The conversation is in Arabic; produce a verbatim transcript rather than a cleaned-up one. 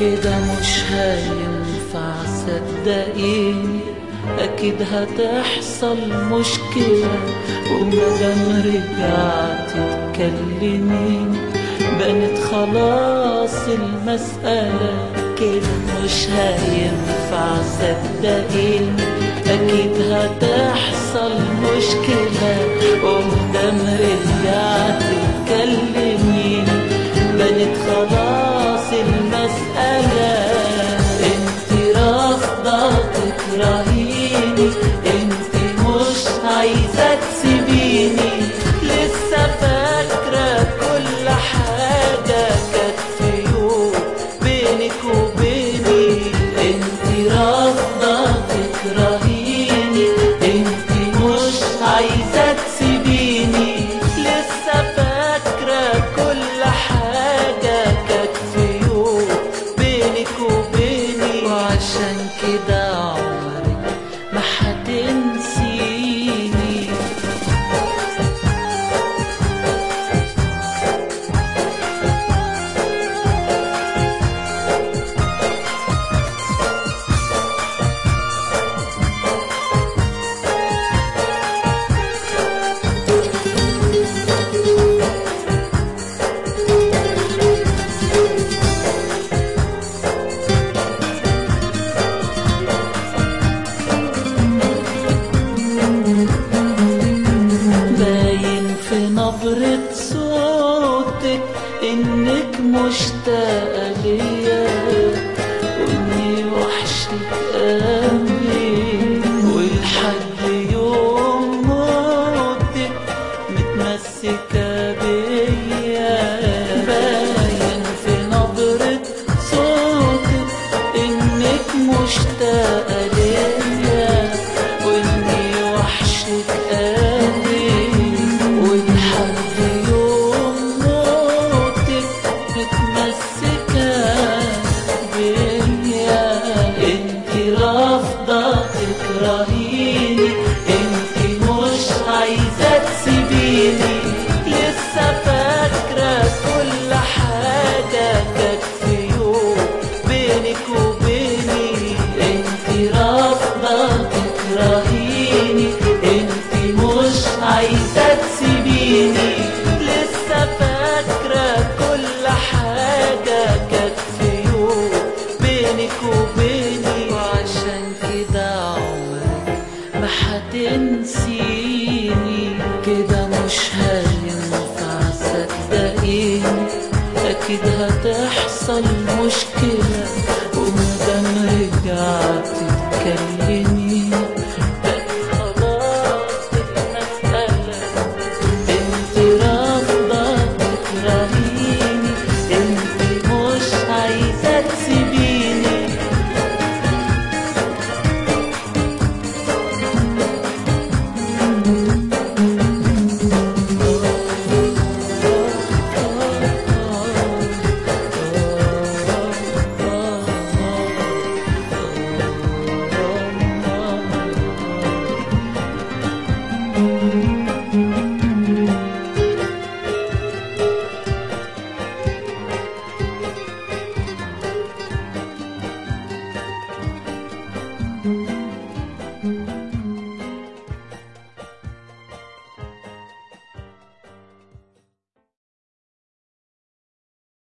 كده مش هينفع صدقيني، أكيد هتحصل مشكلة، ومادام رجعتي تكلميني بقت خلاص المسألة. كده مش هينفع صدقيني، أكيد هتحصل مشكلة، ومادام رجعتي تكلميني بقت خلاص المسألة. انت رافضة تكرهيني، انت مش عايزة تسيبيني، لسه فاكرة كل حاجة كانت في يوم بينك وبيني. انت رافضة تكرهيني، انت مش عايزة تسيبيني، لسه فاكرة كل حاجة كانت في يوم بينك وبيني. وعشان كده عمرك ما هتنسيني. باين في نبرة صوتك إنك مشتاقة ليا، وإني وحشك قوي، ولحد يوم موتك متمسكة بيا. باين في نبرة صوتك إنك مشتاقة ليا، وإني وحشك قوي، ولحد يوم موتك متمسكة بيا. انت رافضة تكرهيني، انت مش عايزة تسيبيني، لسه فاكرة كل حاجة كانت في يوم بينك وبيني. انت رافضة تكرهيني، انت مش عايزة تسيبيني، لسه فاكرة كل حاجة كانت في يوم بينك وبيني. وعشان كده عمرك ما هتنسيني. كده مش هينفع صدقيني، أكيد هتحصل مشكلة، ومادام رجعتي تكلميني بقت خلاص المسألة. انت رافضة تكرهيني، انت مش عايزة تسيبيني. Mm-hmm.